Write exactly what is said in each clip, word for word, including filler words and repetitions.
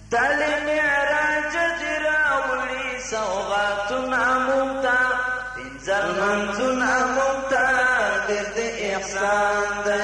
تالی معراج جراولی سوغاتنا ممتا پنزل منزنا ممتا درد احسان دے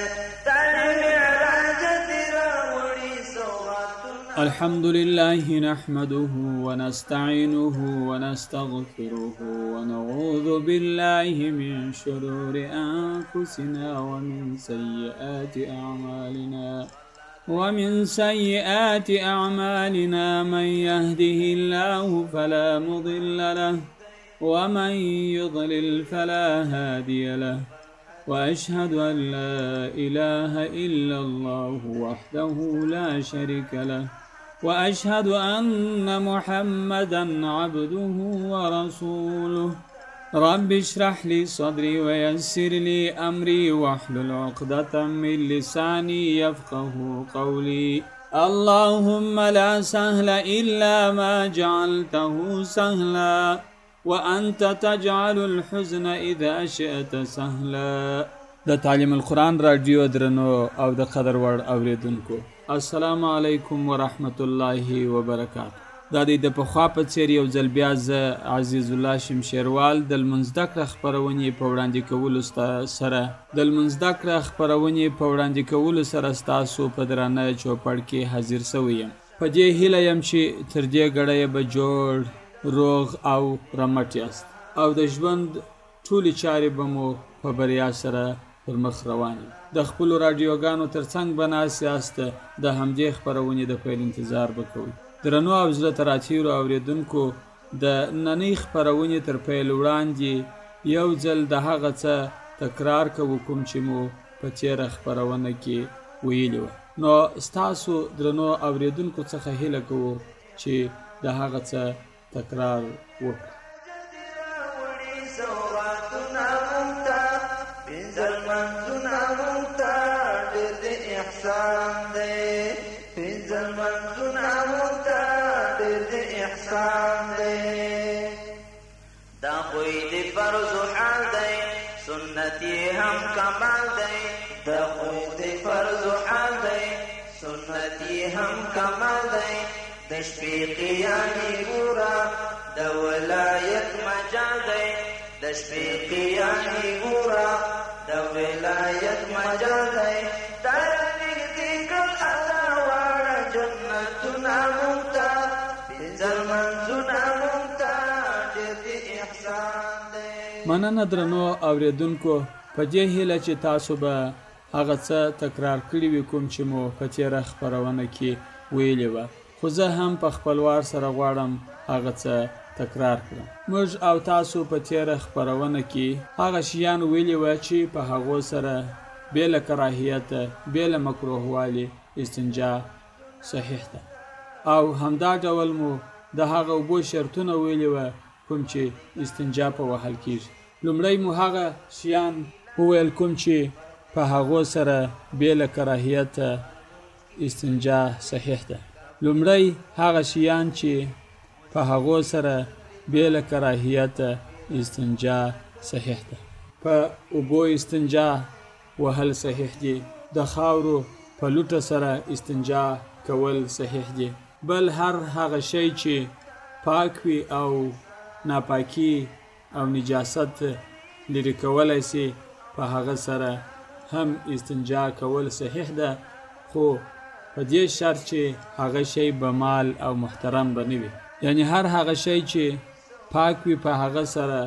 الحمد لله نحمده ونستعينه ونستغفره ونعوذ بالله من شرور أنفسنا ومن سيئات أعمالنا ومن سيئات أعمالنا من يهده الله فلا مضل له ومن يضلل فلا هادي له وأشهد أن لا إله إلا الله وحده لا شريك له وأشهد أن محمدا عبده ورسوله رب اشرح لي صدري ويسر لي أمري واحلل عقدة من لساني يفقه قولي اللهم لا سهل إلا ما جعلته سهلا وأنت تجعل الحزن إذا شئت سهلا. د تعلیم القرآن رادیو درنو او د قدر وړ اوریدونکو السلام علیکم ورحمت الله وبرکاته. دا د پخوا په څیر یو ځل بیا زه عزیز الله شمشیروال د لمونځ زده کړه خپرونې په وړاندې کولو سره د لمونځ زده کړه خپرونې په وړاندې کولو سره ستاسو په درانه چوپړ کې حاضر سوی یم. په دې هیله یم چې تر دې ګړی به جوړ روغ او رمټ یاست او د ژوند ټولې چارې به مو په بریا سره پر مخ روانې. د خپلو راډیوګانو تر څنګ به ناست یاست د همدې خپرونې د پیل انتظار به کوئ. درنو او زړه ته راتېرو اورېدونکو د نننۍ خپرونې تر پیل وړاندې یو ځل د هغه څه تکرار کوو کوم چې مو په تېره خپرونه کې ویلي وه. نو ستاسو درنو اورېدونکو څخه هیله کوو چې د هغه څه تکرار وکړه. دا خوی دی فرض حال دی سنتی هم کمال دی دا خوی دی فرض حال دی سنتی هم کمال دی د شپې قیامي ګورا د ولایت مجال دی د شپې قیامي ګورا د ولایت مجال دی تر نږدې کړ الله واړه جنتونه مونته پنځل منځونه مونته ډېر د احسان دی. مننه درنو اورېدونکو، په دې هیله چې تاسو به هغه څه تکرار کړي وي کوم چې مو په تېره خپرونه کې ویلي وه، خو زه هم په خپل وار سره غواړم هغه څه تکرار کړم. موږ او تاسو په تېره خپرونه کې هغه شیان ویلي وه چې په هغو سره بې له کراهیته بې له مکروهوالي استنجا صحیح ده، او همدا ډول مو د هغه اوبو شرطونه ویلي وه کوم چې استنجا په وهل کېږي. لومړی مو هغه شیان وویل کوم چې په هغو سره بې له کراهیته استنجا صحیح ده. لومړی هغه شیان چې په هغو سره بې له کراهیته استنجا صحیح ده. په اوبو استنجا وهل صحیح دي، د خاورو په لوټه سره استنجا کول صحیح دي. بل هر هغه شی چې پاک وي او ناپاکي او نجاست لرې کولی سي په هغه سره هم استنجا کول صحیح ده، خو په دې شرط چې هغه شی به مال او محترم به نه وي. یعنی هر هغه شی چې پاک وي په هغه سره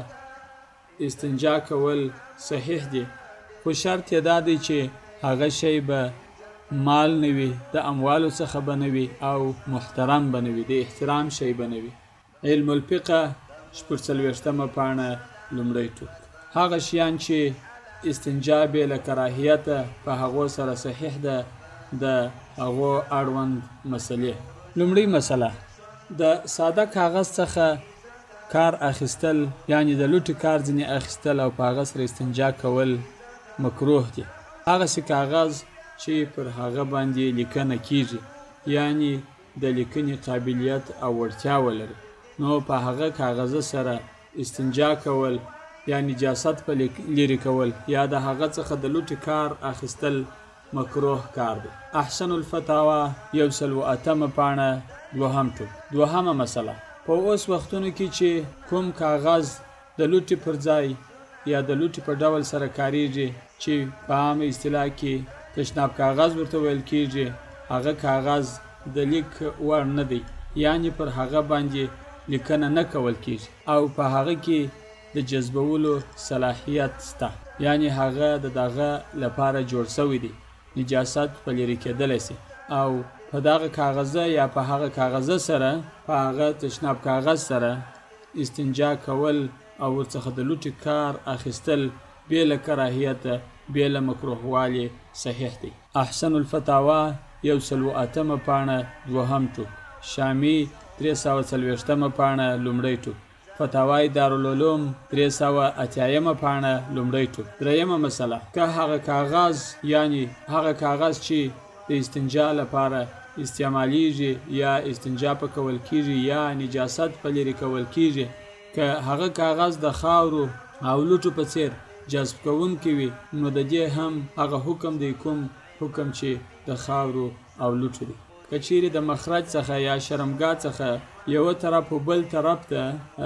استنجا کول صحیح دي، خو شرط یې دا دی چې هغه شی به مال نه وي، د اموالو څخه به نه وي او محترم به نه وي، د احترام شی به نه وي. علم الفقه شپږ څلوېښتمه پاڼه لومړی ټوک. هغه شیان چې استنجا بې له کراهیته په هغو سره صحیح ده، د هغو اړوند مسلې. لومړی مسله، د ساده کاغذ څخه کار اخیستل، یعنی د لوټي کار ځینې اخیستل او په هغه سره استنجا کول مکروه دي. هغسې کاغذ چې پر هغه باندې لیکنه کیږي، یعنی د لیکنې قابلیت او وړتیا ولري، نو په هغه کاغذ سره استنجا کول یا نجاست په لرې کول یا د هغه څخه د لوټي کار اخیستل مکروه کار دی. احسن الفتاوا یو سل و اتمه پاڼه دوهم ټوک. دوهمه مسله، په اوس وختونو کې چې کوم کاغذ د لوټي پر ځای یا د لوټي په ډول سره کاریږي چې په عامه اصطلاح کې تشناب کاغذ ورته ویل کېږي، هغه کاغذ د لیک وړ نه دی، یعنی پر هغه باندې لیکنه نه کول کېږي او په هغه کې د جذبولو صلاحیت شته، یعنی هغه د دغه لپاره جوړ شوی دی، نجاست په لرې کېدلی شي او په دغه کاغذه یا په هغه کاغذه سره په هغه تشناب کاغذ سره استنجا کول او ورڅخه د لوټي کار اخیستل بې له کراهیته بې له مکروهوالي صحیح دی. احسن الفتاوا یو سل و اتمه پاڼه دوهم ټوک. شامی درې سوه څلوېښتمه پاڼه لومړی ټوک. فتاوای دارالعلوم درې سوه اتیایمه پاڼه لومړی ټوک. درېیمه مسله، که هغه کاغذ یعنی هغه کاغذ چې د استنجا لپاره استعمالیږي یا استنجا په کول کېږي یا نجاست په لرې کول کېږي، که هغه کاغذ د خاورو او لوټو په څیر جذب کوونکی وي، نو د دې هم هغه حکم دی کوم حکم چې د خاورو او لوټو دی. که چیرې د مخرج څخه یا شرمګاه څخه یوه طرف او بل طرف ته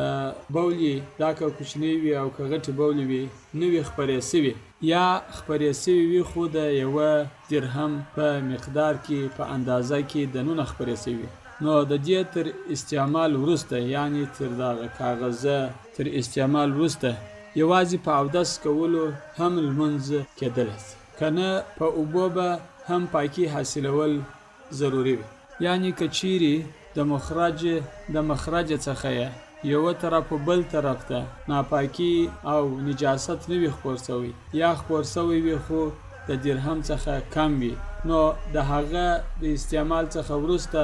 بولې، دا که کوچنی وي او که غټې بولې وي، نه وي خپرې سوي یا خپرې سوي وي خو د یوه درهم په مقدار کې په اندازه کې دنونه خپرې سوي، نو د دې تر استعمال وروسته، یعنی تر دغه کاغذه تر استعمال وروسته یوازې په اودس کولو هم لمونځ کېدلی شي، که نه په اوبو به هم پاکي حاصلول ضروري وي. یعنی که چیرې د مخرج د مخرج څخه یوه طرف او بل طرف ته ناپاکي او نجاست نه وي خپور سوی یا خپور سوی وي خو د درهم څخه کم وي، نو د هغه د استعمال څخه وروسته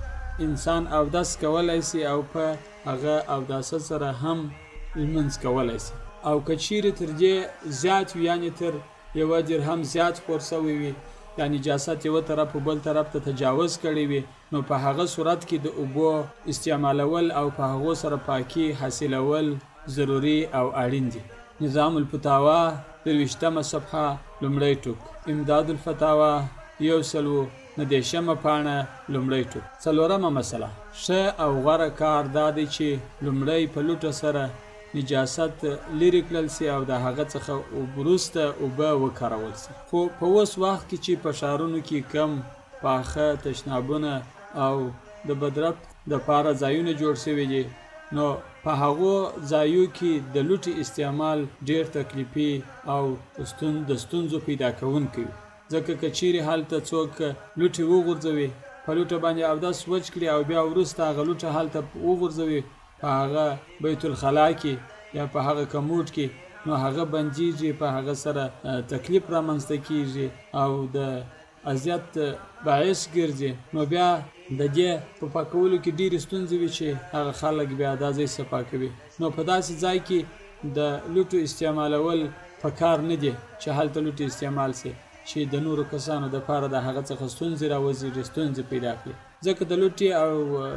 انسان اودس کولی شي او په هغه اوداسه سره هم لمونځ کولی شي. او که چیرې تر دې زیات وي، یعنی تر یوه درهم زیات خپور سوی وي یا نجاست یوه طرف او بل طرف ته تجاوز کړی وي، نو په هغه صورت کې د اوبو استعمالول او په هغو سره پاکي حاصلول ضروري او اړین دي. نظام الفتاوا درویشتمه صفحه لومړی ټوک. امداد الفتاوا یو سل و نهدېرشمه پاڼه لومړی ټوک. څلورمه مسله، ښه او غوره کار دا دی چې لومړی په لوټه سره نجاست لرې کړل سي او د هغه څخه وروسته اوبه وکارول سي. خو په اوس وخت کې چې په ښارونو کې کم پاخه تشنابونه او د بدرب دپاره ځایونه جوړ شوي دي، نو په هغو ځایو کې د لوټي استعمال ډېر تکلیفي او د ستونزو پیدا کوونکی وي، ځکه که چیرې هلته څوک لوټي وغورځوي، په لوټه باندې اودس وچ کړي او بیا وروسته هغه لوټه هلته وغورځوي په هغه بیت الخلا کې یا په هغه کموډ کې، نو هغه بندیږي، په هغه سره تکلیف رامنځته کیږي او د اذیت باعث ګرځي، نو بیا د دې په پاکولو کې ډېرې ستونزې وي چې هغه خلک بیا دا ځای صفا کوي. نو په داسې ځای کې د لوټو استعمالول پکار نه دي چې هلته لوټي استعمال سي چې د نورو کسانو دپاره د هغه څخه ستونزې راوزېږي، ستونزې پیدا کړي، ځکه د لوټي او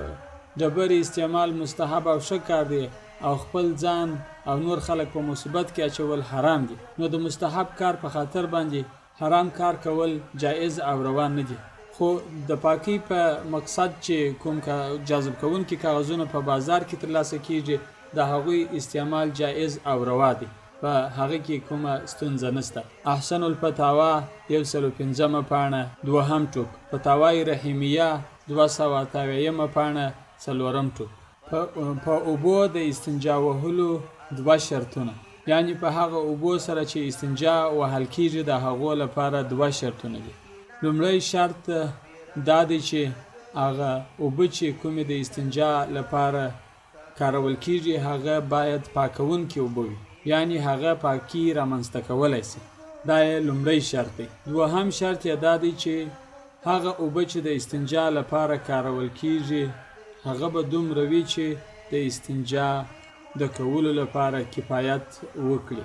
ډبرې استعمال مستحب او ښه کار دی او خپل ځان او نور خلک په مصیبت کې اچول حرام دي، نو د مستحب کار په خاطر باندې حرام کار کول جایز او روان نه دي. خو د پاکی په مقصد چې کوم جذب کوونکي کاغذونه په بازار کې ترلاسه کیږي، د هغوی استعمال جایز او روا دی، په هغه کې کومه ستونزه نشته. احسن الفتاوا یو سل و پنځمه پاڼه دوهم ټوک. فتاوای رحیمیه دوه سوه اته اویایمه پاڼه څلورم ټوک. په اوبو د استنجا وهلو دوه شرطونه، یعنی په هغه اوبو سره چې استنجا وهل کېږي د هغو لپاره دوه شرطونه دي. لومړی شرط دا دی چې هغه اوبه چې کومې د استنجا لپاره کارول کېږي هغه باید پاکونکي اوبه وي، یعنی هغه پاکي رامنځته کولی شي، دا یې لومړی شرط دی. دوهم شرط یې دا دی چې هغه اوبه چې د استنجا لپاره کارول کېږي هغه به دومره وي چې د استنجا د کولو لپاره کفایت وکړي،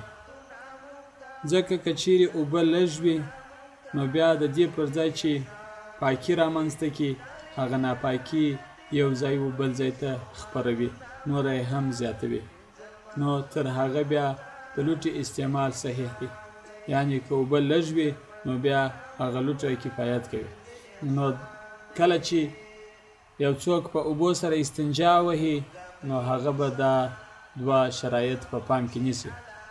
ځکه که چیرې اوبه لږ وي نو بیا د دې پر ځای چې پاکي رامنځته کړي هغه ناپاکي یو ځای و بل ځای ته خپروي، نوره یې هم زیاتوي، نو تر هغه بیا د لوټي استعمال صحیح دی. یعنی که اوبه لږ وي نو بیا هغه لوټه کفایت کوي. نو کله چې یو څوک په اوبو سره استنجا وهي نو هغه به دا دوه شرایط په پام کې نیسي.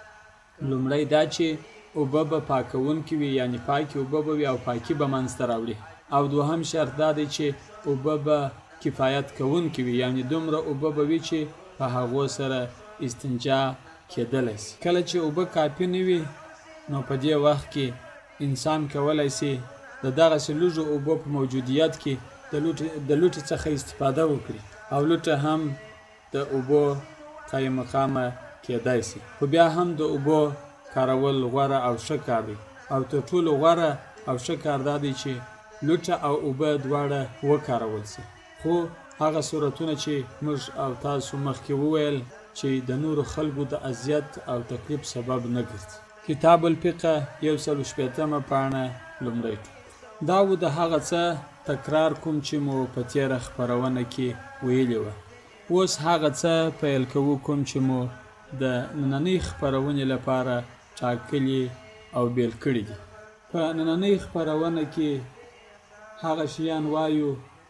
لومړی دا چې اوبه به پاکونکي وي، یعنی پاکې اوبه به وي او پاکي به منځته راوړي. او دوهم شرط دا دی چې اوبه به کفایت کوونکي وي، یعنی دومره اوبه به وي چې په هغو سره استنجا کېدلی شي. کله چې اوبه کافي نه وي نو په دې وخت کې انسان کولی شي د دغسې لږو اوبو په موجودیت کې د لوټې څخه استفاده وکړي او لوټه هم د اوبو قایم مقامه کېدای شي. خو بیا هم د اوبو کارول غوره او ښه کار دی، او تر ټولو غوره او ښه کار دا دی چې لوټه او اوبه دواړه وکارول شي. خو هغه صورتونه چې موږ او تاسو مخکې وویل چې د نورو خلکو د اذیت او تکلیف سبب نه ګرځي. کتاب الفقه یو سل شپېتمه پاڼه لومړی دا و د هغه څه تکرار کوم چې مو په تېره خپرونه کې ویلي وه. اوس هغه څه پیل کوو کوم چې مو د نننۍ خپرونې لپاره ټاکلي او بیل کړي دي. په نننۍ خپرونه کې هغه شیان وایو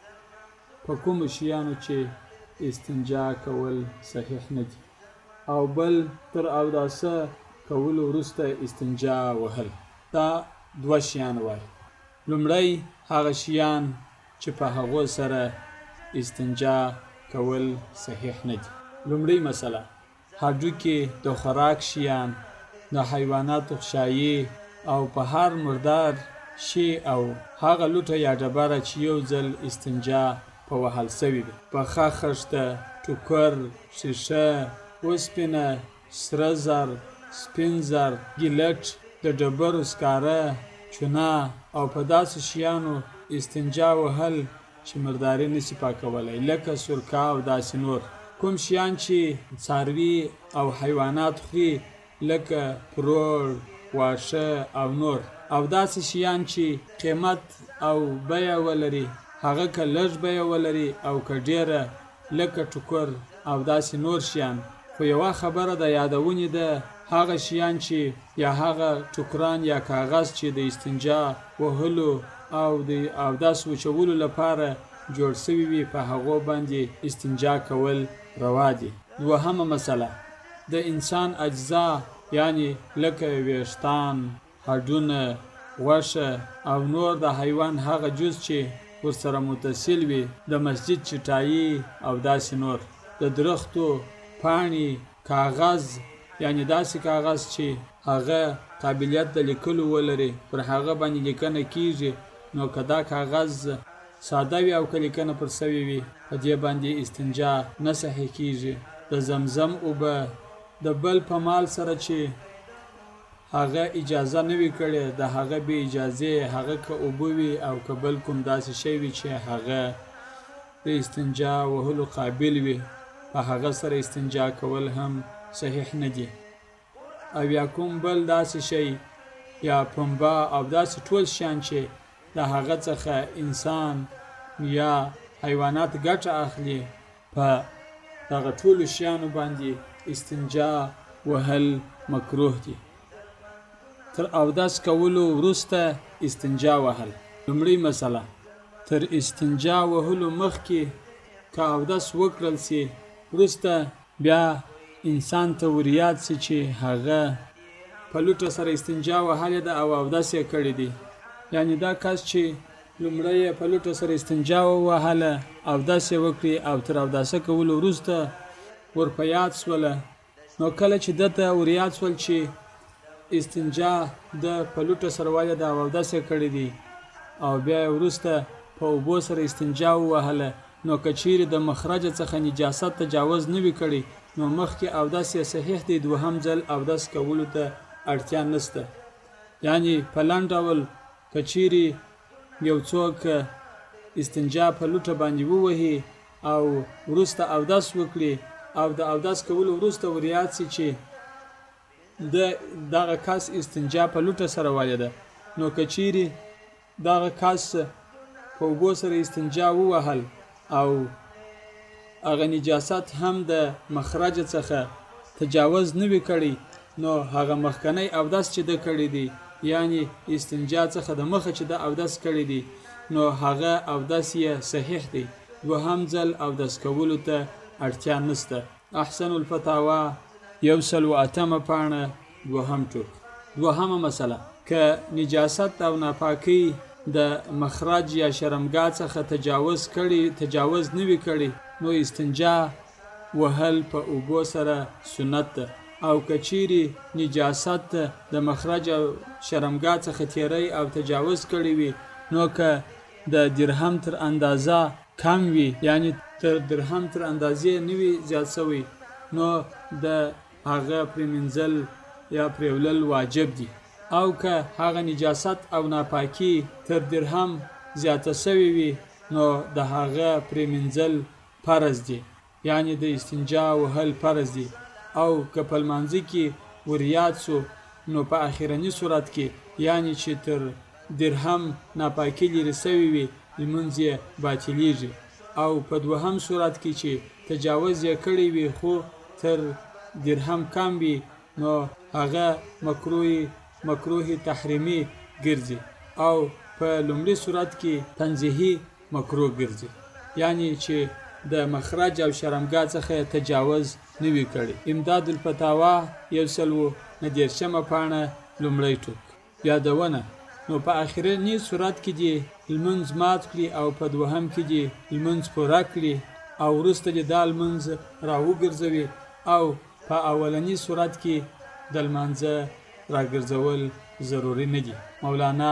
په کومو شیانو چې استنجا کول صحیح نه دي، او بل تر اوداسه کولو وروسته استنجا وهل. دا دوه شیان وایي. لومړی هغه شیان چې په هغو سره استنجا کول صحیح نه دي. لومړی مسله هډوکي، د خوراک شیان، د حیواناتو شایع او په هر مردار شی او هغه لوټه یا ډبره چې یو ځل استنجا په وهل سوي وي. پخه خښته، ټوکر، ښیښه، اوسپنه، سره زر، سپین زر، ګیلټ، د ډبرو سکاره، چونه او په داسې شیانو استنجا وهل چې مرداري نشي پاکولی، لکه سرکه او داسې نور. کوم شیان چې څاروي او حیوانات خوري لکه پروړ، واښه او نور، او داسې شیان چې قیمت او بیه ولري، هغه که لږ بیه ولري او که ډیره، لکه ټوکر او داسې نور شیان. خو یوه خبره د یادونې ده، هغه شیان چې یا هغه ټوکران یا کاغذ چې د استنجا وهلو او د اودس وچولو لپاره جوړ سوي وي په هغو باندې استنجا کول روا دي. دوهمه مسله د انسان اجزا، یعنی لکه ویښتان، هډونه، غوښه او نور د حیوان هغه جز چې ورسره متصل وي، د مسجد چټایي او داسې نور، د درختو پاڼې، کاغذ، یعنی داسې کاغذ چې هغه قابلیت د لیکلو ولري، پر هغه باندې لیکنه کیږي. نو که دا کاغذ ساده وي او که لیکنه پر سوي وي په دې باندې استنجا نه صحیح کیږي. د زمزم اوبه، د بل په مال سره چې هغه اجازه نه وي کړې، د هغه بې اجازې هغه که اوبه وي او که بل کوم داسې شی وي چې هغه د استنجا وهلو قابل وي، په هغه سره استنجا کول هم صحیح نه دي. او یا کوم بل داسې شی یا پنبه او داسې ټول شیان چې د هغه څخه انسان یا حیوانات ګټه اخلي، په دغه ټولو شیانو باندې استنجا وهل مکروه دي. تر اودس کولو وروسته استنجا وهل. لومړی مسله تر استنجا وهلو مخکې که اودس وکړل سي، وروسته بیا انسان ته وریاد سي چې هغه په لوټه سره استنجا وهلې ده او اودس یې کړی دی. یعنی دا کس چې لومړی یې په لوټه سره استنجا ووهله، اودس یې وکړي او تر اوداسه کولو وروسته ور په یاد سوله، نو کله چې ده ته وریاد سول چې استنجا د په لوټه سره والې ده او اودس یې کړی دی، او بیا یې وروسته په اوبو سره استنجا ووهله، نو که چیرې د مخرج څخه نجاست تجاوز نه وي کړی نو مخکې اودس یې صحیح دی، دوهم ځل اودس کولو ته اړتیا نشته. یعنی په لنډ ډول که چیرې یو څوک استنجا په لوټه باندې ووهي او وروسته اودس وکړي او د اودس کولو وروسته وریاد سي چې د دغه کس استنجا په لوټه سره والې ده، نو که چیرې دغه کس په اوبو سره استنجا ووهل او هغه نجاست هم د مخرج څخه تجاوز نه وي کړی، نو هغه مخکنی اودس چې ده کړی دی یعنی استنجا څخه د مخه چې د اودس کړی دی نو هغه اودس یې صحیح دی، دوهم ځل اودس کولو ته اړتیا نشته. احسن الفتاوا یو سل و اتمه پاڼه دوهم ټوک. دوهمه مسله، که نجاست او ناپاکی د مخرج یا شرمګاه څخه تجاوز کړي تجاوز نوي کړي نو استنجا وهل په اوبو سره سنت ده. او کچيري نجاست د مخرج او شرمګاه څخه تیری او تجاوز کړي وي نو که د درهم تر اندازه کم وي، یعنی تر درهم تر اندازې نوي زیات شوی، نو د هغه پرېمنځل یا پرېولل واجب دي. او که هغه نجاست او ناپاکی تر درهم زیاته شوی وي نو د هغه پرېمنځل فرض دي، یعنی د استنجا وهل فرض دي. او که په لمانځه کې وریاد سو نو په اخرنی صورت کې یعنی چې تر درهم ناپاکی لري شوی وي لمونځ یې باطلیږي. او په دوهم صورت کې چې تجاوز یې کړی وي خو تر درهم کم وي نو هغه مکروه مکروه تحریمی ګرځي. او په لومړي صورت کې تنزیهی مکروه ګرځي، یعنی چې د مخرج او شرمګاه څخه تجاوز نوي کړي. امداد الفتاوا یو سل و نهدېرشمه پاڼه لومړی ټوک. یادونه، نو په اخرنی صورت کې دې لمونځ مات کړي او په دوهم کې دې لمونځ پوره کړي او وروسته دې دا لمونځ راوګرځوي، او په اولنی صورت کې د لمانځه راګرځول ضروري نه دي. مولانا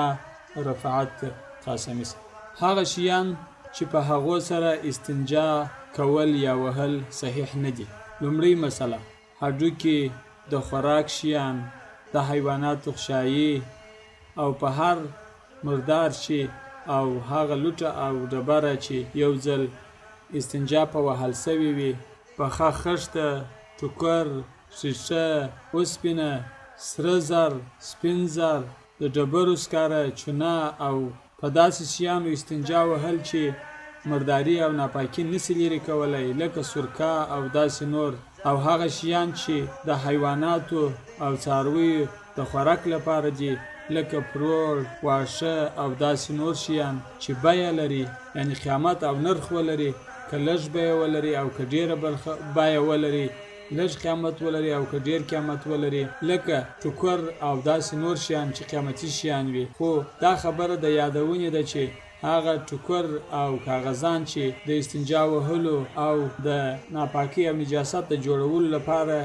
رفعت قاسمي. هغه شیان چې په هغو سره استنجا کول یا وهل صحیح نه دي. لومړی مسله، هډوکي، د خوراک شیان، د حیواناتو خشایي، او په هر مردار شي او هغه لوټه او ډبره چې یو ځل استنجا په وهل سوي وي، پخه خښته، ټوکر، شیشه، اوسپنه، سره زر، سپین زر، د ډبرو سکاره، چونه او په داسې شیانو استنجا وهل چې مرداري او ناپاکي نسی لري کولای، لکه سرکه او داسې نور. او هغه شیان چې د حیواناتو او څارویو د خوراک لپاره دي، لکه پرور، واښه او داسې نور شیان چې بیه لري، یعنی قیمت او نرخ ولري، که لږ بیه ولري او که ډیره بیه ولري، لږ قیمت ولري او که ډیر قیمت ولري، لکه ټوکر او داسې نور شیان چې قیمتي شیان وي. خو دا خبره د یادونې ده چې هغه ټوکر او کاغذان چې د استنجا وهلو او د ناپاکی او نجاست د جوړولو لپاره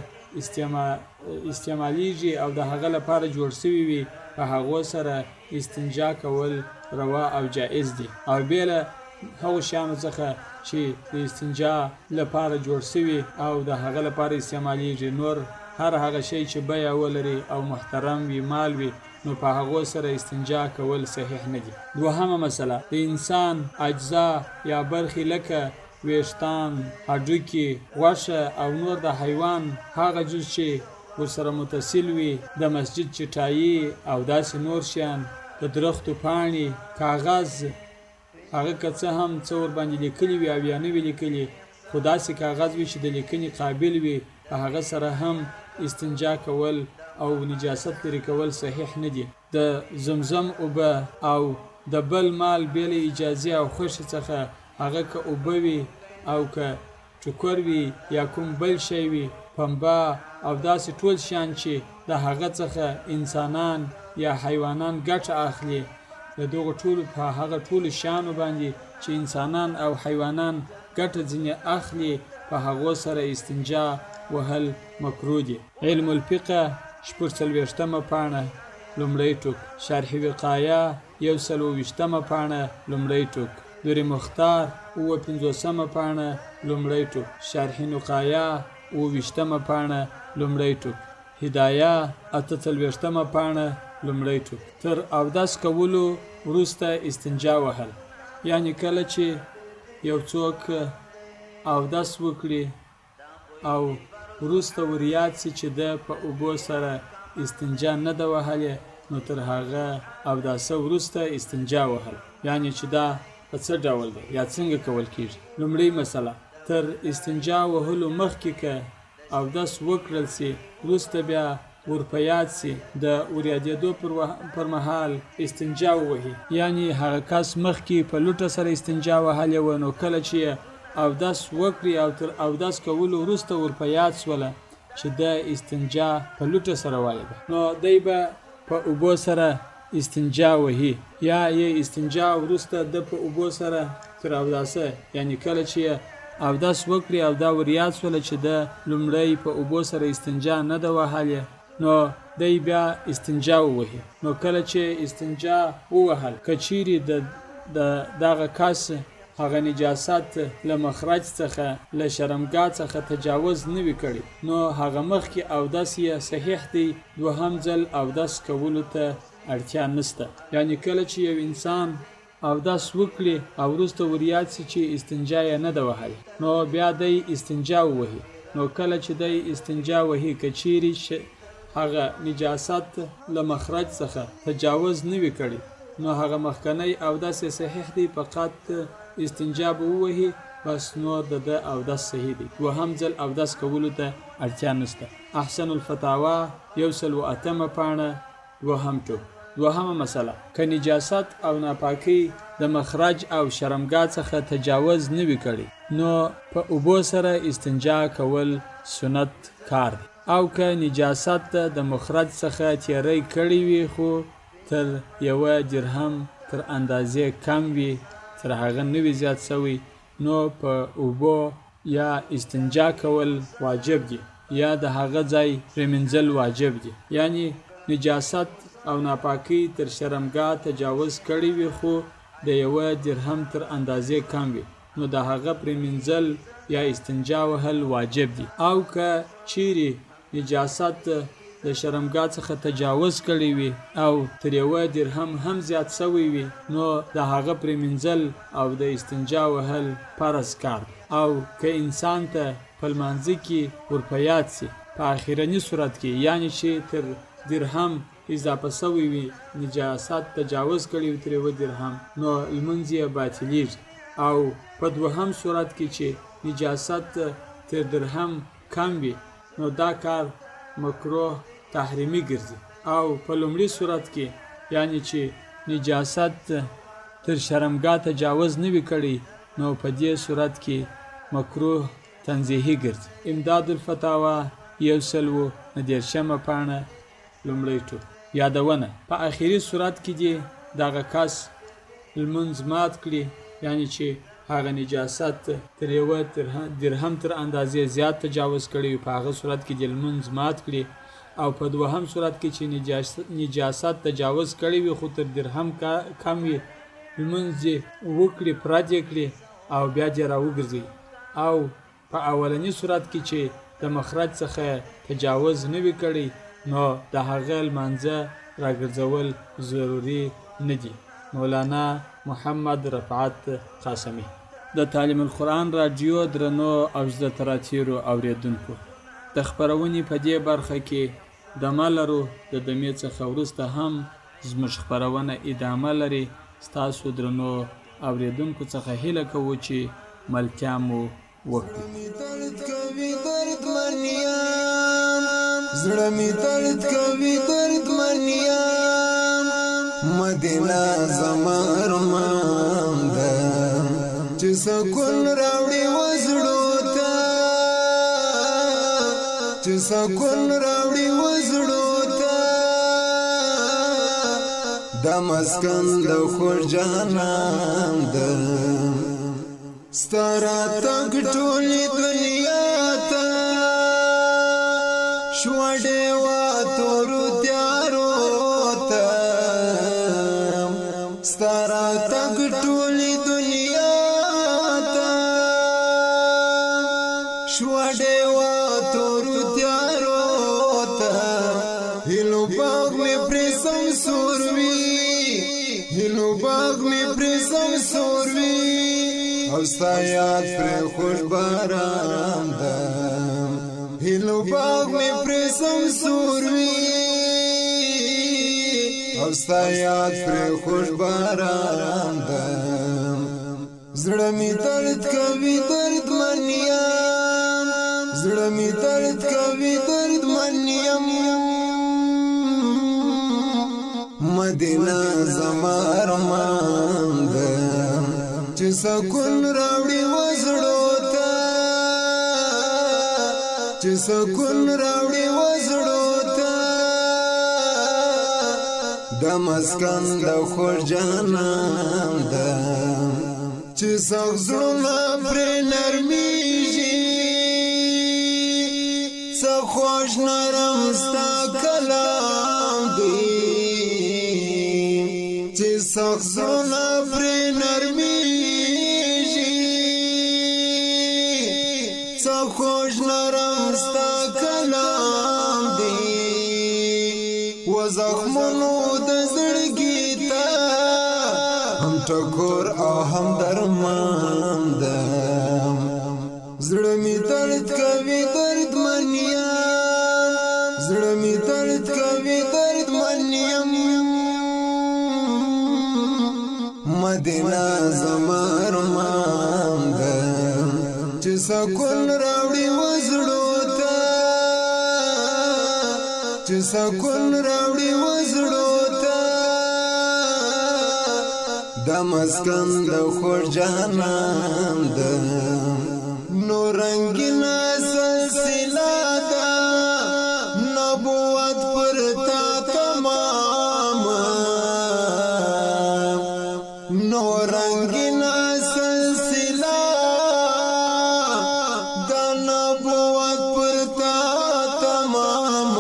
استعمالیږي او د هغه لپاره جوړ شوي وي، په هغو سره استنجا کول روا او جائز دي. او بیله هغو شیانو څخه چې د استنجا لپاره جوړ شوي او د هغه لپاره استعمالیږي، نور هر هغه شی چې بیه ولري او محترم وي، مال وي، نو په هغو سره استنجا کول صحیح نه دي. دوهمه مسله، د انسان اجزا یا برخې لکه ویښتان، هډوکي، غوښه او نور د حیوان هغه جز چې ورسره متصل وي، د مسجد چټایي او داسې نور شیان، د درختو پاڼې، کاغذ، هغه که څه هم څه ورباندې لیکلي وي او یا نه وي لیکلي، خو داسې کاغذ وي چې د لیکنې قابل وي، په هغه سره هم استنجا کول او نجاست لري کول صحیح نه دي. د زمزم اوبه او د بل مال بېل اجازې او خوښې څخه، هغه که اوبه وي او که ټوکر وي یا کوم بل شی وي، پنبه او داسې ټول شیان چې د هغه څخه انسانان یا حیوانان ګټه اخلي، د دغو ټولو په هغه ټولو شیانو باندې چې انسانان او حیوانان ګټه ځینې اخلي، په هغو سره استنجا وهل مکروه دي. علم الفقه شپږ څلوېښتمه پاڼه لومړی ټوک. شرح وقایه یو سل اوه ویشتمه پاڼه لومړی ټوک. دور مختار اووه پنځوسمه پاڼه لومړی ټوک. شرح نقایه اووه ویشتمه پاڼه لومړی ټوک. هدایه اته څلوېښتمه پاڼه لومړی ټوک. تر اودس کولو وروسته استنجا وهل، یعنی کله چې یو څوک اودس وکړي او وروسته وریاد سي چې د په اوبو سره استنجا نه ده وهلې، نو تر هغه اوداسه وروسته استنجا وهل، یعنی چې دا په څه ډول ده یا څنګه کول کیږي. لومړی مسله، تر استنجا وهلو مخکې که اودس وکړل سي، وروسته بیا ورپه یاد سي د اوریادېدو پر, و... پر مهال استنجا ووهي، یعنی هغه کس مخکې په لوټه سره استنجا وهلې وه، نو کله چې اودس وکړي او تر اودس کولو وروسته ورپه یاد سوله چې د استنجا په لوټه سره وایي، نو دی به په اوبو سره استنجا وهي، یا یې استنجا وروسته د په اوبو سره تر اوداسه، یعنی کله چې اودس وکړي او دا وریاد سوله چې د لومړی په اوبو سره استنجا نه ده وهلې، نو دی بیا استنجا ووهي. نو کله چې استنجا ووهل که چیرې د دغه کس هغه نجاست له مخرج څخه له شرمګاه څخه تجاوز نه وي کړی، نو هغه مخکې اودس یې صحیح دی، دوهم ځل اودس کولو ته اړتیا نشته. یعنی کله چې یو انسان اودس وکړي او وروسته وریاد سي چې استنجا یې نه ده وهلې، نو بیا دی استنجا ووهي. نو کله چې دی استنجا وهي که چیرې هغه نجاست له مخرج څخه تجاوز نه وي کړی، نو هغه مخکنی اودس صحیح دی، فقط استنجا به ووهي، بس نو د ده اودس صحیح دی، دوهم ځل اودس کولو ته اړتیا نشته. احسن الفتاوا یو سل و اتمه پاڼه دوهم ټوک. دوهمه مسله، که نجاست او ناپاکي د مخرج او شرمګاه څخه تجاوز نه وي کړی، نو په اوبو سره استنجا کول سنت کار دی، او که نجاست د مخرج څخه تیری کړی وي خو تر یوه درهم تر اندازې کم وي، تر هغه نه وي زیات سوی، نو په اوبو یا استنجا کول واجب دي، یا د هغه ځای پرېمنځل واجب دي. یعنی نجاست او ناپاکی تر شرمګاه تجاوز کړی وي خو د یوه درهم تر اندازې کم وي، نو د هغه پرېمنځل یا استنجا وهل واجب دي. او که چیرې نجاست د شرمګاه څخه تجاوز کړی وي او تر یوه درهم هم زیات سوی وي، نو د هغه پرېمنځل او د استنجا وهل فرض کار دی. او که انسان ته په لمانځه کې ورپه یاد سي په اخرني صورت کې، یعنی چې تر درهم اضافه سوی وي، نجاست تجاوز کړی وي تر یوه درهم، نو لمونځ یې باطلیږي. او په دوهم صورت کې چې نجاست تر درهم کم وي، نو دا کار مکروه تحریمی ګرځي. او په لومړي صورت کې یعنی چې نجاست تر شرمګاه تجاوز نه وي کړی، نو په دې صورت کې مکروه تنزیهی ګرځي. امداد الفتاوا یو سل و دېرشمه پاڼه لومړی ټوک. یادونه، په اخري صورت کې دې دغه کس لمونځ مات کړي، یعنی چې هغه نجاست تر یوه درهم تر اندازې زیات تجاوز کړی وي، په هغه صورت کې دې لمونځ مات کړي. او په دوهم صورت کې چې نجاست تجاوز کړی وي خو تر درهم کم وي، لمونځ یې وکړي، پوره دې کړي او بیا دې راوګرځي. او په اولني صورت کې چې د مخرج څخه تجاوز نه وي کړی، نو د هغه لمانځه راګرځول ضروري نه دي. مولانا محمد رفعت قاسمي. د تعلیم القرآن راډیو درنو او زده تراتیرو اوریدونکو، د خپرونې په دې برخه کې دمه لرو، د دمې څخه وروسته هم زموږ خپرونه ادامه لري. ستاسو درنو اوریدونکو څخه هیله کوو چې ملتیا مو وکړي. زړه می درد کوي درد منیام، مدینه زمر ماند چې سکون راوړي وزړو ته، چې سکون راوړي وزړو ته، د مسکن د خوږ جهنم ده ستاره تک ټولې دنیا ته شوړې وا تورو تیارو ته، ستاره تک ټولې دنیا ته شوړې وا تورو تیارو ته، هلو باغ مې پرسم سوروي، هلو باغ مې پرسم سوروي، او ستا یاد پر خوش باران ده، هلو باغ می پرسم سوروي، او ستا یاد پر خوش باران ده، زړه می درد کوي درد منیم، زړه می درد کوي درد منیم. مدینه زمار ماند چې سکون راوړي وزړو ته چې سکون راوړي وزړو ته د مسکن د خوږ جهنم ده چې سغزونه پرې نرمیږي څه خوږ نرم ستا کلام دی چې سغزونه پرې نرمیږي څه خوږ نرم ستا کلام دی و زخمونو د زړګي ته هم ټکور او هم درمان ده زړه می درد کوي درد منیم زړه می درد کوي درد منیم مدینه زمار مان ده چې سکون راوړي وزړو ته چې سکون راوړي وزړو ته د مسکن د خوږ جهنم ده نو رنگینا سلسله ده نبوت پر تا تمام نو رنگینا سلسله ده نبوت پر تا تمام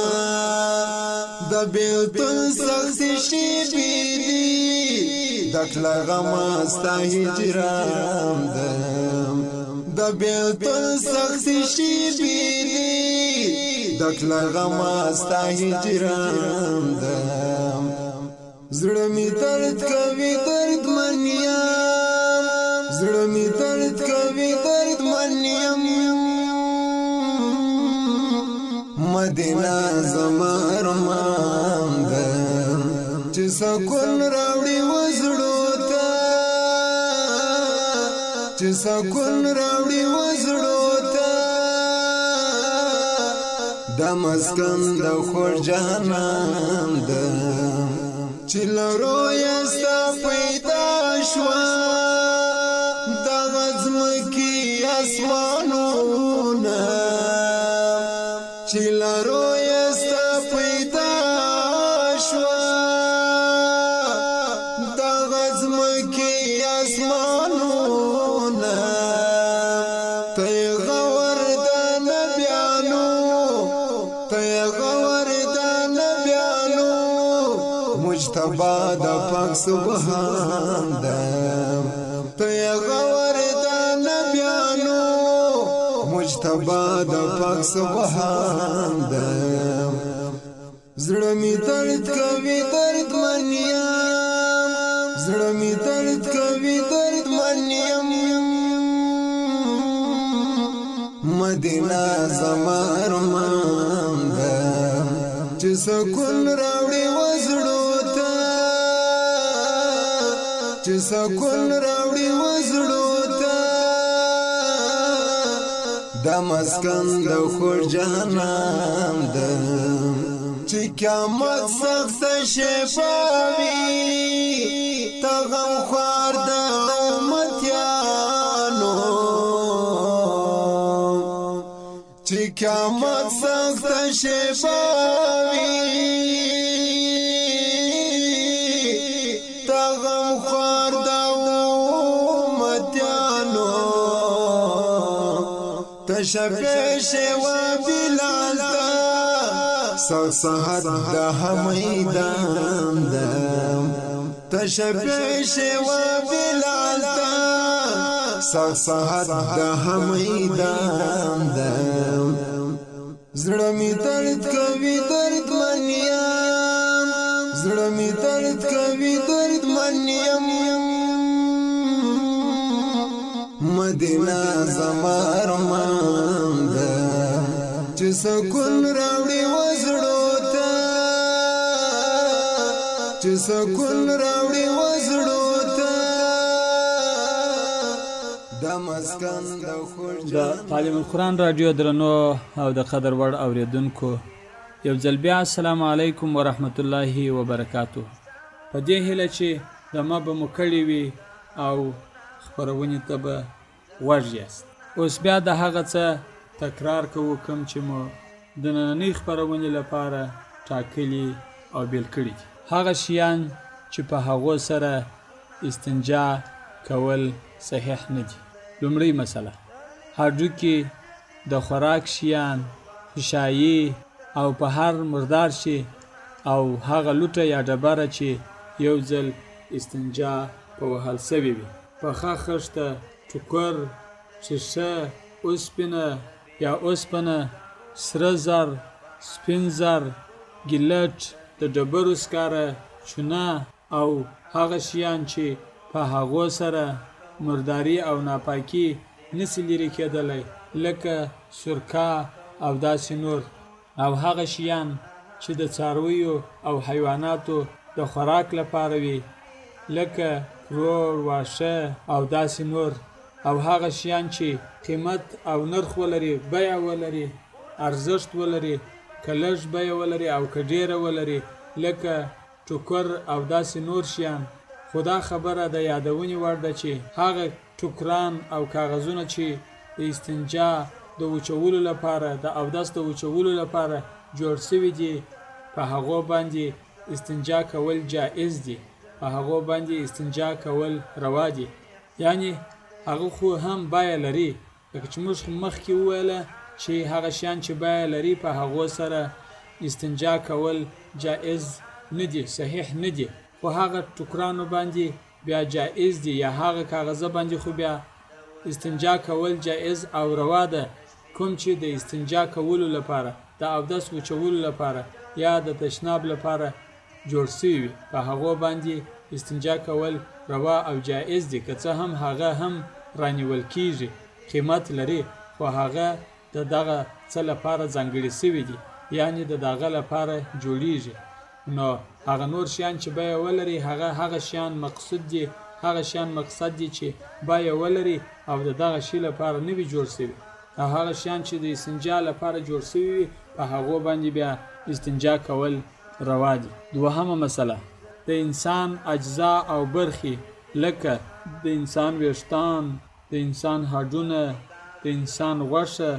د بیلتون سختی شیبی دی دکلا غمستا هجرام ده د بیلتون سختی شیبی دی دکلا غمستا هجرام ده زړه می درد کوي درد منیم زړه می درد کوي درد منیم مدینه زمار مان ده چې سکون راوړي وزړو ته چې سکون راوړي وزړو ته د مسکن د خوږ جهنم ده چې لرو یستا پیدا شوه دغه ځمکې اسمانونه چې لرو یستا پیدا شوه دغه ځمکې اسمانونه ته غور د نبیانو ته غور د نبیانو مجتبی د پاک سبحان ده ته غور د نبیانو مجتبی د پاک سبحان ده زړه می درد کوي درد منیم زړه می درد کوي درد منیم مدینه زمار مان ده چې سکون راوړي وزړو ته چې سکون راوړي وزړو ته د مسکن د خوږ جهنم ده چې قیامت سخت شفاوي ته غم خوار د امتیانو چې قیامت سخت شفاوي ته غم خوار د امتیانو ته شفیع شوا بلال ته سخت سحر د حمیدان ده ته شفیع شوا بلال ته سخت سحر د حمیدان ده زړه می درد کوي درد منیم زړه می درد کوي درد منیم مدینه زمار مان ده چې سکون راوړي وزړو ته چې سکون راوړي وزړو ته د مسکن د خوږ د تعلیم القرآن رادیو درنو او د قدر وړ اوریدونکو یو ځل بیا السلام علیکم ورحمت الله وبرکاتو. په دې هیله چې دمه به مو کړې وي او خپرونې ته به غوږ یاست. اوس بیا د هغه څه تکرار کوو کوم چې مو د نننۍ خپرونې لپاره ټاکلي او بیل کړي دي. هغه شیان چې په هغو سره استنجا کول صحیح نه دي. لومړی مسله، هډوکي، د خوراک شیان، خشایي او په هر مردار شي او هغه لوټه یا ډبره چې یو ځل استنجا په وهل سوي وي، پخه خښته، ټوکر، شیشه، اوسپنه یا اوسپنه، سره زر، سپین زر، ګیلټ، د ډبرو سکاره، چونه او هغه شیان چې په هغو سره مرداري او ناپاکي نسی لرې کېدلی، لکه سرکه او داسې نور، او هغه شیان چې د څارویو او حیواناتو د خوراک لپاره وي، لکه پروړ، واښه او داسې نور، او هغه شیان چې قیمت او نرخ ولري، بیه ولري، ارزښت ولري، که لږ بیه ولري او که ډیره ولري، لکه ټوکر او داسې نور شیان. خو دا خبره د یادونې وړ ده چې هغه ټوکران او کاغذونه چې د استنجا د وچولو لپاره، د اودس د وچولو لپاره جوړ شوي دي، په هغو باندې استنجا کول جائز دي، په هغو باندې استنجا کول روا دي. یعنی هغه خو هم بیه لري، لکه چې موږ مخکې وویله چې هغه شیان چې بیه لري په هغو سره استنجا کول جائز نه دي، صحیح نه دي. خو هغه ټوکرانو باندې بیا جائز دي، یا هغه کاغذه باندې خو بیا استنجا کول جائز او روا ده، کوم چې د استنجا کولو لپاره، د اودس وچولو لپاره یا د تشناب لپاره جوړ شوي وي، په هغو باندې استنجا کول روا او جائز دي. که څه هم هغه هم رانیول کیږي، قیمت لري، خو هغه د دغه څه لپاره ځانګړي شوي دي، یعنی د دغه لپاره جوړیږي. نو هغه نور شیان چې بیه ولري، هغه هغه شیان مقصود دي، هغه شیان مقصد دي چې بیه ولري او د دغه شی لپاره نه وي جوړ شوي، او هغه شیان چې د استنجا لپاره جوړ شوي وي، په هغو باندې بیا استنجا کول روا دي. دوهمه مسله، د انسان اجزا او برخې، لکه د انسان ویښتان، د انسان هډونه، د انسان غوښه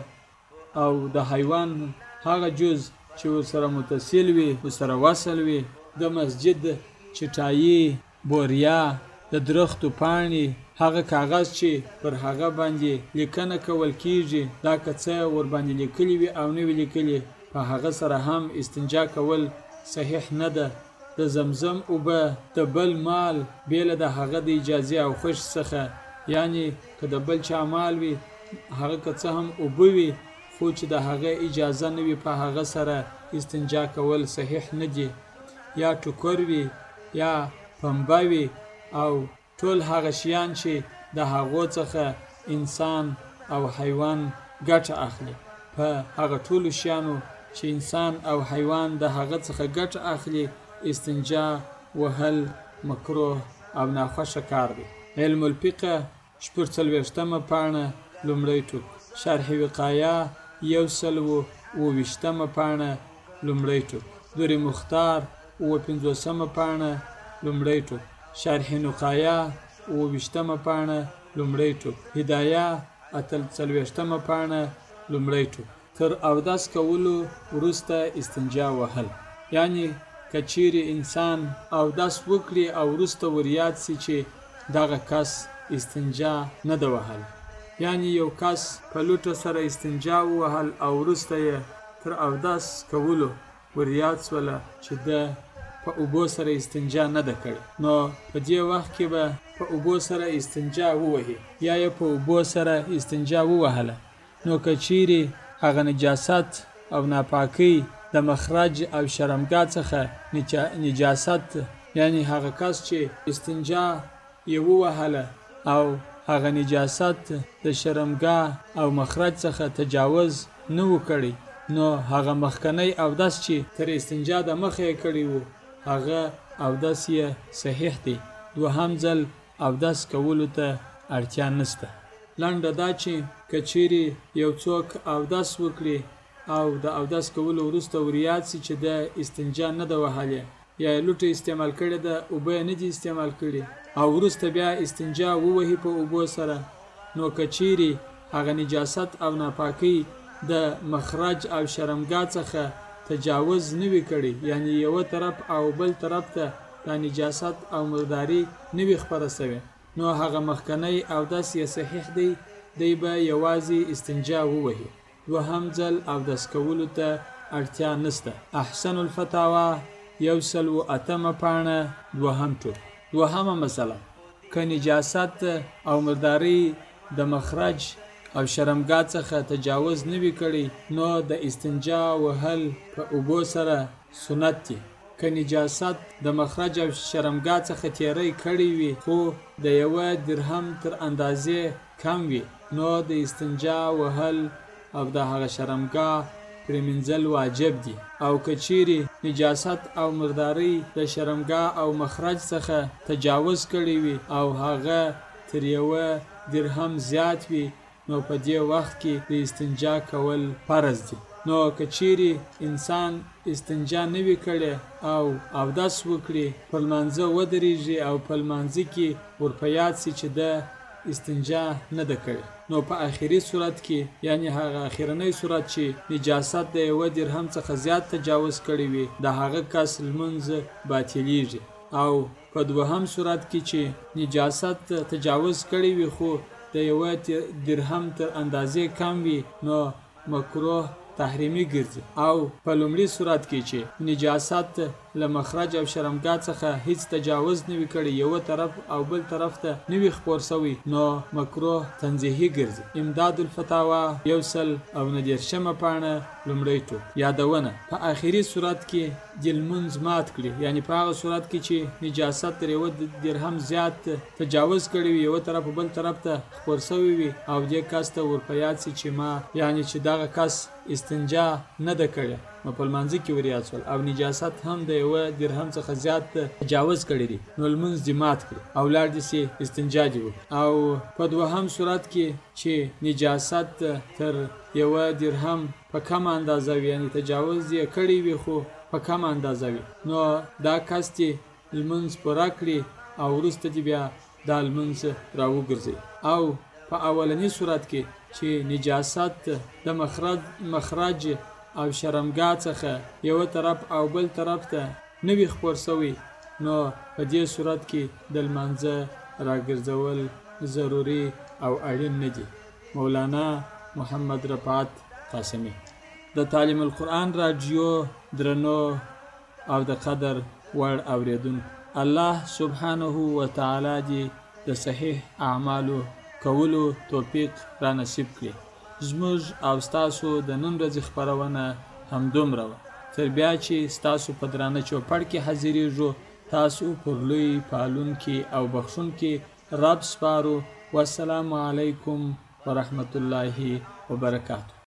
او د حیوان هغه جز چې ورسره متصل وي، ورسره وصل وي، د مسجد چټایي، بوریا، د درختو پاڼې، هغه کاغذ چې پر هغه باندې لیکنه کول کیږي، دا که څه ور باندې لیکلي وي او نه وي لیکلي، په هغه سره هم استنجا کول صحیح نه ده. د زمزم اوبه د بل مال بیله د هغه د اجازې او خوښ څخه، یعنی که د بل چا مال وي، هغه که څه هم اوبه وي، خو چې د هغه اجازه نه وي، په هغه سره استنجا کول صحیح نه دي. یا ټوکر وي، یا پنبه وي، او ټول هغه شیان چې د هغو څخه انسان او حیوان ګټه اخلي، په هغه ټولو شیانو چې انسان او حیوان د هغه څخه ګټه اخلي، استنجا وهل مکروه او ناخوښه کار دی. علم الفقه شپږ څلوېښتمه پاڼه، لومړی ټوک. شرح وقایه یو سل اووه ویشتمه پاڼه، لومړی ټوک. دور مختار اووه پنځوسمه پاڼه، لومړی ټوک. شرح نقایه اووه ویشتمه پاڼه، لومړی ټوک. هدایه اته څلوېښتمه پاڼه، لومړی ټوک. تر اودس کولو وروسته استنجا وهل، یعنی که چیرې انسان اودس وکړي او وروسته وریاد سي چې دغه کس استنجا نه ده وهل، یعنی یو کس په لوټه سره استنجا ووهل او وروسته یې تر اودس کولو وریاد سوله چې ده په اوبو سره استنجا نه ده کړې، نو په دې وخت کې به په اوبو سره استنجا ووهي یا یې په اوبو سره استنجا ووهله. نو که چیرې هغه نجاست او ناپاکۍ د مخرج او شرمګاه څخه نجاست، یعنی هغه کس چې استنجا یې ووهله او هغه نجاست د شرمګاه او مخرج څخه تجاوز نه و کړی، نو هغه مخکنی اودس چې تر استنجا د مخه یې کړی و، هغه اودس یې صحیح دی، دوهم ځل اودس کولو ته اړتیا نشته. لنډه دا چې که چیرې یو څوک اودس وکړي او د اودس کولو وروسته وریاد سي چې د استنجا نه ده وهلې، یا لوټه استعمال کړې ده اوبه نه دي استعمال کړي او وروسته بیا استنجا ووهي په اوبو سره، نو که چیرې هغه نجاست او ناپاکي د مخرج او شرمګاه څخه تجاوز نه وي کړی، یعنی یو طرف او بل طرف ته د نجاست او مرداري نه وي خپره سوې، نو هغه مخکنی اودس یې صحیح دی، دی به یوازې استنجا ووهي، دوهم ځل اودس کولو ته اړتیا نشته. احسن الفتاوا یو سل و اتمه پاڼه دوهم ټوک. دوهمه مسله، که نجاست او مرداري د مخرج او شرمګاه څخه تجاوز نه وي کړی، نو د استنجا وهل په اوبو سره سنت دي. که نجاست د مخرج او شرمګاه څخه تیری کړی وي خو د یوه درهم تر اندازې کم وي، نو د استنجا وهل او د هغه شرمګاه پرېمنځل واجب دي. او که چیرې نجاست او مرداري د شرمګاه او مخرج څخه تجاوز کړی وي او هغه تر یوه درهم زیات وي، نو په دې وخت کې د استنجا کول فرض دي. نو که چیرې انسان استنجا نه وي کړی او اودس وکړي، په لمانځه ودرېږي او په لمانځه کې ورپه یاد سي چې ده استنجا نه ده کړې، نو په آخري صورت کې، یعنی هغه اخرنی صورت چې نجاست د یوه درهم څخه زیات تجاوز کړی وي، د هغه کس لمونځ باطلیږي. او په دوهم صورت کې چې نجاست تجاوز کړی وي خو د یوه درهم تر اندازې کم وي، نو مکروه تحریمی ګرځي. او په لومړي صورت کې چې نجاست له مخرج او شرمګاه څخه هیڅ تجاوز نه وي کړی، یو طرف او بل طرف ته نه وي خپور سوی، نو مکروه تنزیهي ګرځي. امداد الفتاوا یو سل او نه دېرشمه پاڼه لومړی ټوک. یادونه: په آخري صورت کې د لمونځ مات کړي، یعنی په هغه صورت کې چې نجاست تر یوه درهم زیات تجاوز کړی وي، یو طرف او بل طرف ته خپور سوی وي او دې کس ته ورپه یاد سي چې ما یعنی چې دغه کس استنجا نه ده کړې، نو په لمانځه کې ور یاد شول او نجاست هم د یوه درهم څخه زیات تجاوز کړی دی، نو لمونځ دې مات کړي او لاړ دې سي استنجا دې وکړي. او په دوهم صورت کې چې نجاست تر یوه درهم په کمه اندازه وي، یعنی تجاوز یې کړی وي خو په کمه اندازه وي، نو دا کس دې لمونځ پوره کړي او وروسته دې بیا دا لمونځ راوګرځي. او په اولني صورت کې چې نجاست د مخرج مخرج او شرمګاه څخه یو طرف او بل طرف ته نه وي خپور سوی، نو په دې صورت کې د لمانځه راګرځول ضروري او اړین نه دي. مولانا محمد رفعت قاسمي. د تعلیم القرآن راډیو درنو او د قدر وړ اوریدونکو، الله سبحانه و تعالی دې د صحیح اعمالو کولو توفیق را نصیب کړي. زموږ او ستاسو د نن ورځې خپرونه همدومره وه. تر بیا چې ستاسو په درانه چوپړ کې حاضرېږو، تاسو پر لوی پالونکي او بخښونکي رب سپارو. والسلام علیکم ورحمة الله وبرکاته.